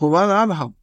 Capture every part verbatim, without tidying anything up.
هو الابها.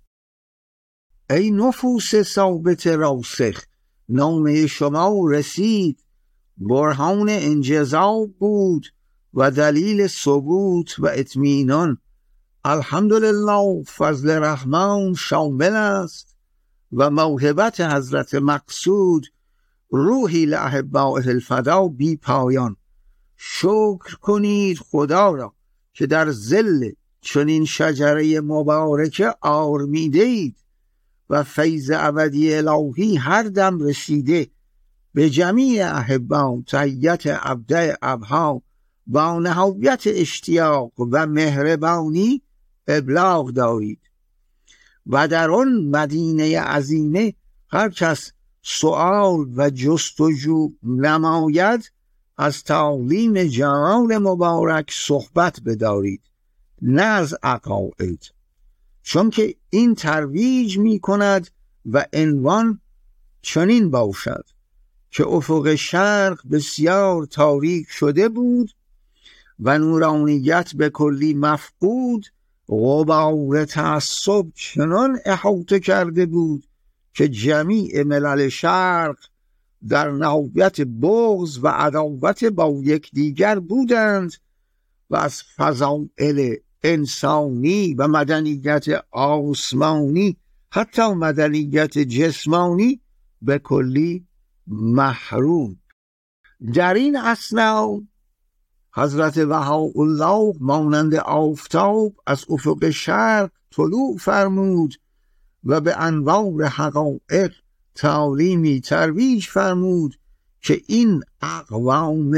ای نفوس ثابت راسخ، نامه شما رسید، برهان انجذاب بود و دلیل ثبوت و اطمینان. الحمدلله، فضل رحمان شامل است و موهبت حضرت مقصود روحی لاحبائه الفدا بی پایان. شکر کنید خدا را که در ظل چنین شجره مبارکه آرمیده اید و فیض ابدی الهی هر دم رسیده. به جمیع احبا تحیت ابدع ابها با نهایت اشتیاق و مهربانی ابلاغ دارید و در آن مدینه عظیمه هر کس سؤال و جستجو نماید از تعلیم جلال مبارک صحبت بدارید، نه از عقاید، چون که این ترویج می کند و عنوان چنین باشد که افق شرق بسیار تاریک شده بود و نورانیت به کلی مفقود. غبار تعصب چنان احاطه کرده بود که جمیع ملل شرق در نهایت بغض و عداوت با یکدیگر بودند و از فضائل انسانی و مدنیت آسمانی حتی مدنیت جسمانی به کلی محروم. در این اثنا حضرت بهاءالله مانند آفتاب از افق شرق طلوع فرمود و به انوار حقایق تعلیمی ترویج فرمود که این اقوام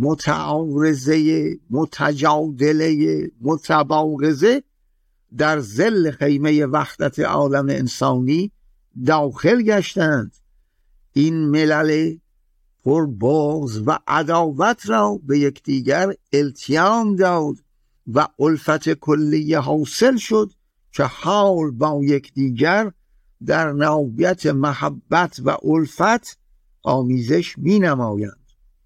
متعارضه، متجادله، متباغضه در ظل خیمه وحدت عالم انسانی داخل گشتند. این ملل پر بغض و عداوت را به یکدیگر التیام داد و الفت کلی حاصل شد که حال با یکدیگر در نهایت محبت و الفت آمیزش می نمایند.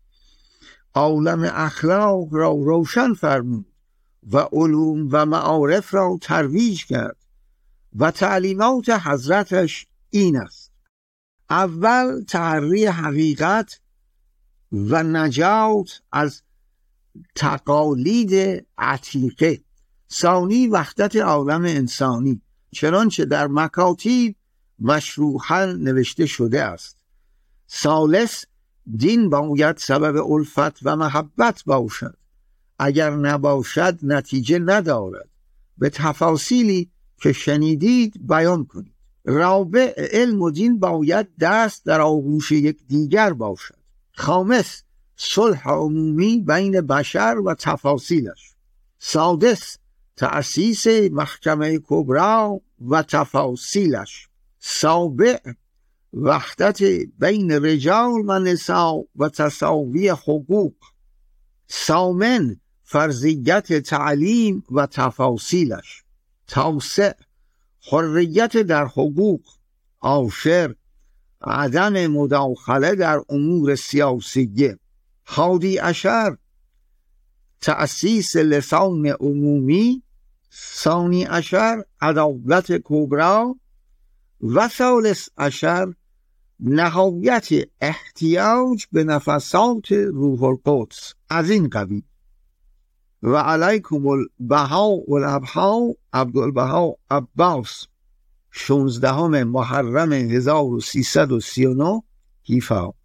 عالم اخلاق را روشن فرمود و علوم و معارف را ترویج کرد و تعلیمات حضرتش این است: اول تحری حقیقت و نجات از تقالید عتیقه، ثانی وحدت عالم انسانی چنانچه در مکاتیب مشروحاً نوشته شده است. ثالث دین باید سبب الفت و محبت باشد، اگر نباشد نتیجه ندارد. به تفاصیلی که شنیدید بیان کنید. رابع علم و دین باید دست در آغوش یک دیگر باشد. خامس صلح عمومی بین بشر و تفاصیلش. سادس تأسیس محکمه کبری و تفاصیلش. سابع وحدت بین رجال و نساء و تساوی حقوق. ثامن فرضیت تعلیم و تفاصیلش. تاسع حریت در حقوق. عاشر عدم مداخله در امور سیاسیه. حادی عشر تأسیس لسان عمومی. ثانی عشر عدالت کبری. و ثالث عشر نهایت احتیاج به نفسات روح القدس. از این قبیل. و علیکم البهاء الابها عبدالبها عباس، شانزدهم محرم هزار و سیصد و سی و نه حیفا.